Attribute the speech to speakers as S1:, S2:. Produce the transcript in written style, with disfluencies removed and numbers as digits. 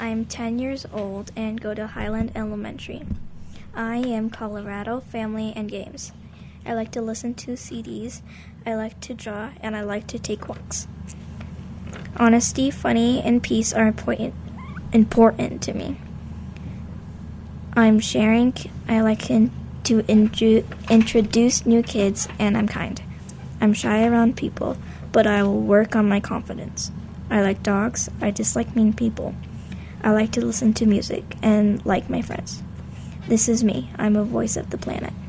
S1: I'm 10 years old and go to Highland Elementary. I am Colorado Family and Games. I like to listen to CDs, I like to draw, and I like to take walks. Honesty, funny, and peace are important to me. I'm sharing, I like to introduce new kids, and I'm kind. I'm shy around people, but I will work on my confidence. I like dogs, I dislike mean people. I like to listen to music and like my friends. This is me. I'm a voice of the planet.